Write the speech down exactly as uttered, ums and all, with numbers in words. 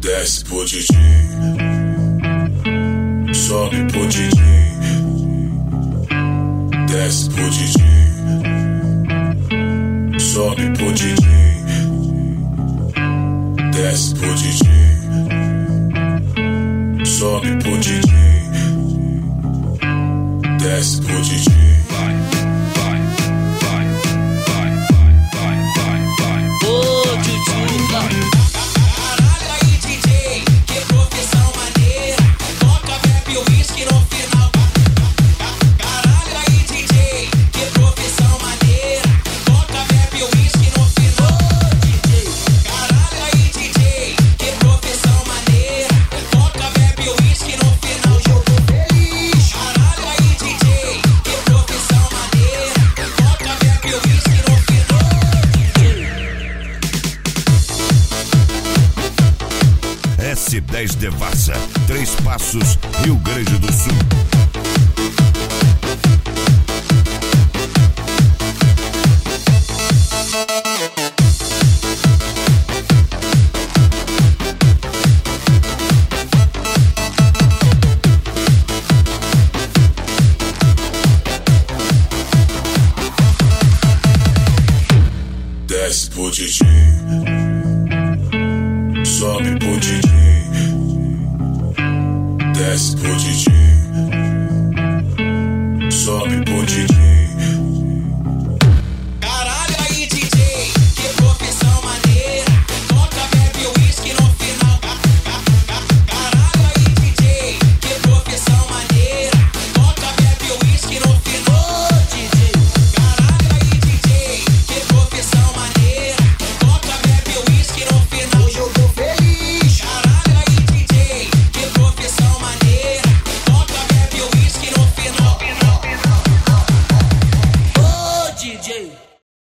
Desce pro D J, sobe pro D J. Desce pro D J, sobe pro D J. Desce pro D J, sobe pro D J. Desce pro D J. Vai, vai, vai, vai, vai, vai, vai. Ô, Tchutchuca. Caralho aí, D J, que profissão maneira. Toca, bebe o whisky no final. Caralho aí, D J, que profissão maneira. Toca, bebe o whisky no final. Caralho aí, D J, que profissão maneira. Toca, bebe o whisky no final. Hoje eu tô feliz. Caralho aí, D J, que profissão maneira. Toca, bebe o whisky no final. S dez Devassa, Três Passos, Rio Grande do Sul. Desce pro D J, sobe pro D J. Desce pro D J,